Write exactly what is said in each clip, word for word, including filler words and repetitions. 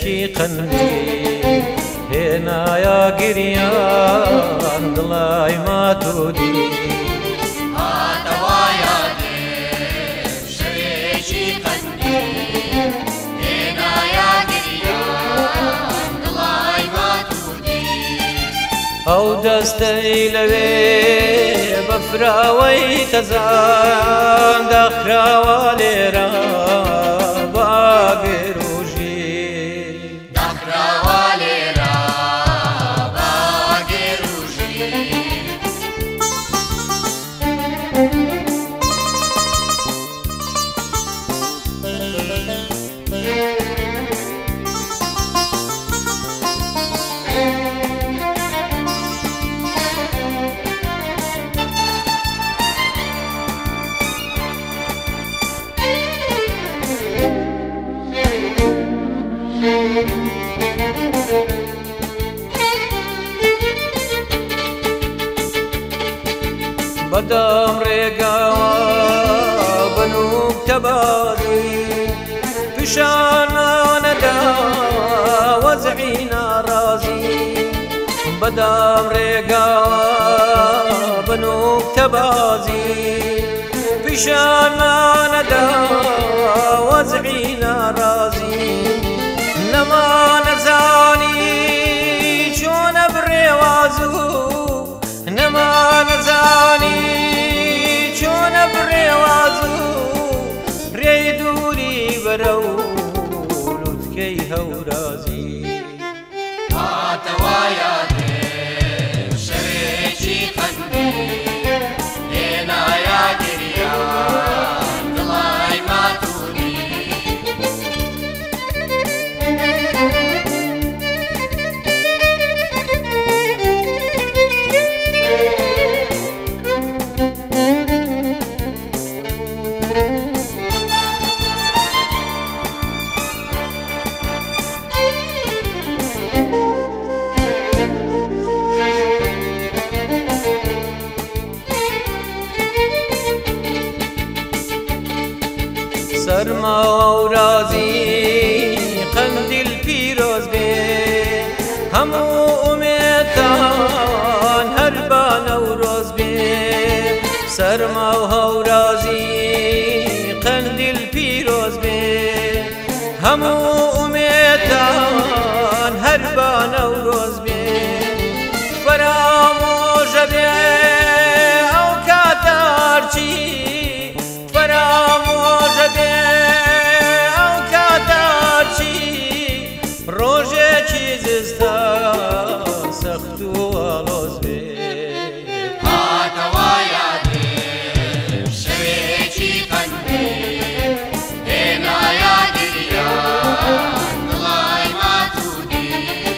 سرێکی قەندی هێنایە گریان دڵای ماتوودی هاتەوایە شەوێکی قەندی هێنایە گریان دڵای ماتوودی ئەو دەستەی لەوێ بەفراوەی تەزان داخراوە لێرە باگێروژی داخراوە لێرە باگێروژی بەدەم ڕێگاوە بنووک تەبازی پیشانانەدا وەزعی ناڕازی بەدەم ڕێگاوە بنووک تەبازی پیشانانەدا وەزعی ناڕازی نەما نەزانی چۆنە بڕێوازوو نەما نەزانی چۆنە بڕێوازوو ڕێی دووری بەرە و لوتکەی هەورازی هاتەوایە شەوێکی قەندی هێنایە گریان دڵای ماتوودی سەرما و رازی قەندیل پیرۆز بێ هەموو ئومێدان هەر بە نەورۆز بێ سەرما و هەورازی قەندیل پیرۆز بێ هەموو ئومێدان هەر بە نەورۆز بێ فەرامۆژە بێ ئەو کاتارچی فرامۆژە بێ ئەو کاتارچی ڕۆژێکی زستە سەخت و ئاڵۆز بێ هاتەوایە شەوێکی قەندی هێنایە گریان دڵای ماتوودی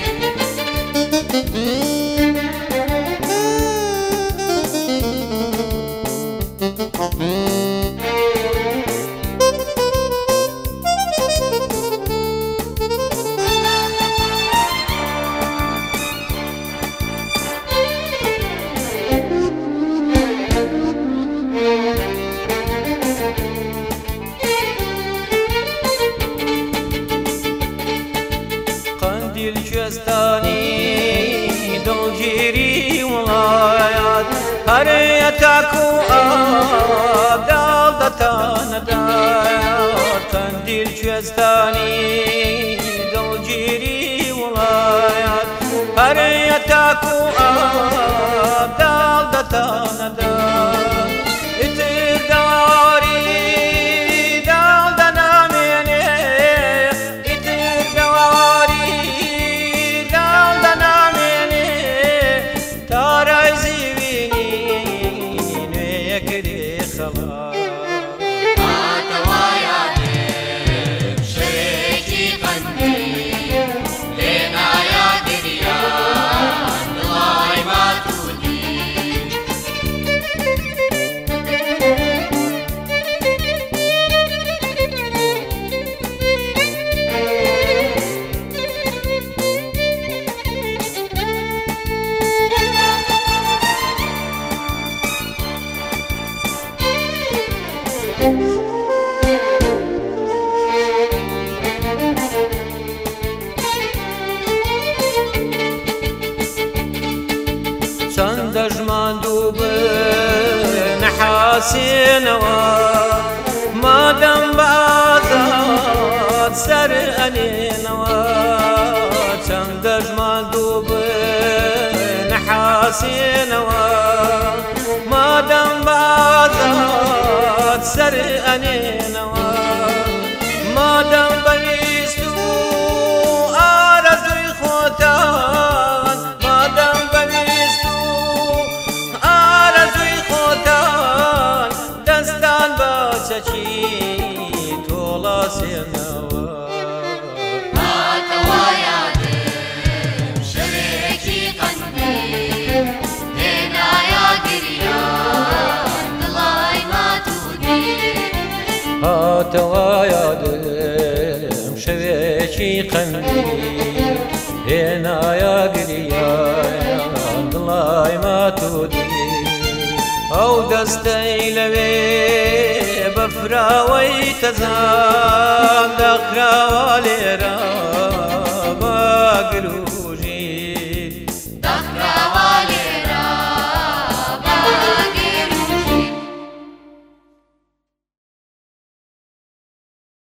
قەندیل کوێستانی دڵگیری وڵات هەرەیە تاکو ئاب داڵ دەتانەدایات قەندیل کوێستانی دڵگیری وڵات هەرەیە تاکو ئاب داڵ دەتانەدات ئیتر دەواری داڵ دەنامێنێ ئیتر دەواری داڵ دەنامێنێ تا ڕای زیوینی نوێیەکری خەڵات هاتەوایە شەوێکی قەندی هێنایە گریان دڵای ماتوودی دوب نحاسينوا مادام بازاد سر أنينوا چند دجمال دوب نحاسينوا مادام بازاد سر أنينوا مادام بويستو آرزوی خوتان مادام بويستو آرزوی خوتان دستان بچچی تولا سينوا هاتوا يادم شريكي قلبي هنا يا قريان ضلاي ما تودي هاتوا يادم شويكي قلبي هنا يا قريان ضلاي ما تودي او دستي لوي بفراوي تزان دخراوالي ران